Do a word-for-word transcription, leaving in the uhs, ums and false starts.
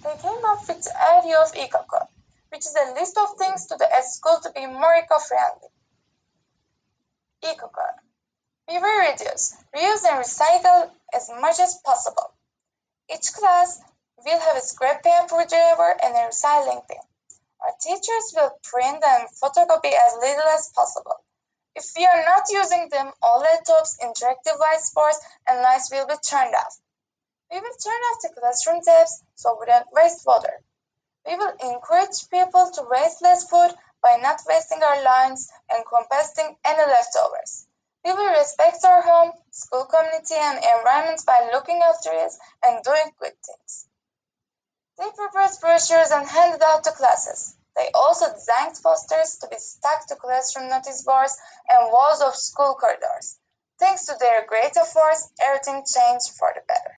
They came up with the idea of EcoCore, which is a list of things to do at school to be more eco-friendly. EcoCore. We will reduce, reuse and recycle as much as possible. Each class will have a scrap paper driver and a recycling bin. Our teachers will print and photocopy as little as possible. If we are not using them, all laptops, interactive whiteboards, and lights will be turned off. We will turn off the classroom taps so we don't waste water. We will encourage people to waste less food by not wasting our lunch and composting any leftovers. We will respect our home, school community, and environment by looking after it and doing good things. They prepared brochures and handed out to classes. They also designed posters to be stuck to classroom notice boards and walls of school corridors. Thanks to their great efforts, everything changed for the better.